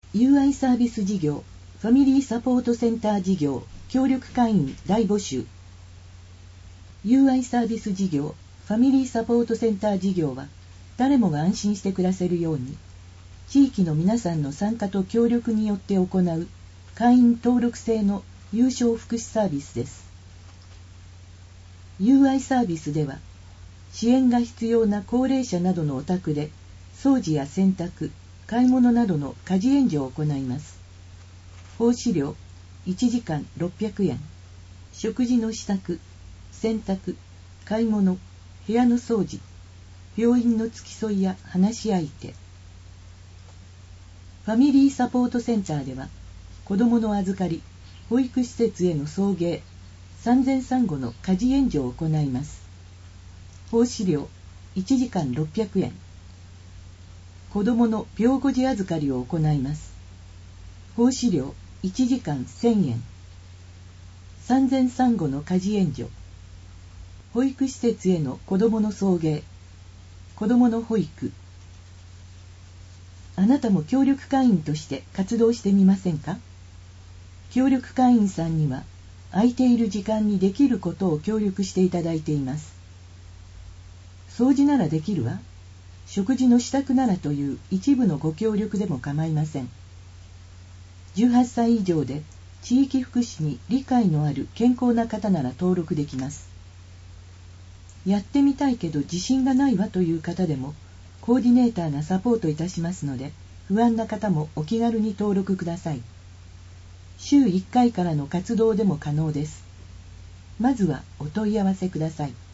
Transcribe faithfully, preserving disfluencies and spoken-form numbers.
友愛サービス事業ファミリーサポートセンター事業協力会員大募集。友愛サービス事業ファミリーサポートセンター事業は、誰もが安心して暮らせるように、地域の皆さんの参加と協力によって行う会員登録制の有償福祉サービスです。友愛サービスでは、支援が必要な高齢者などのお宅で、掃除や洗濯、買い物などの家事援助を行います。奉仕料いちじかんろっぴゃくえん、食事の支度、洗濯、買い物、部屋の掃除、病院の付き添いや話し相手。ファミリーサポートセンターでは、子どもの預かり、保育施設への送迎、産前産後の家事援助を行います。奉仕料いちじかんろっぴゃくえん。子どもの病後児預かりを行います。奉仕料いちじかんせんえん。産前産後の家事援助、保育施設への子どもの送迎、子どもの保育。あなたも協力会員として活動してみませんか？協力会員さんには、空いている時間にできることを協力していただいています。掃除ならできるわ。食事の支度ならという一部のご協力でも構いません。じゅうはっさい以上で地域福祉に理解のある健康な方なら登録できます。やってみたいけど自信がないわという方でも、コーディネーターがサポートいたしますので、不安な方もお気軽に登録ください。週いっかいからの活動でも可能です。まずはお問い合わせください。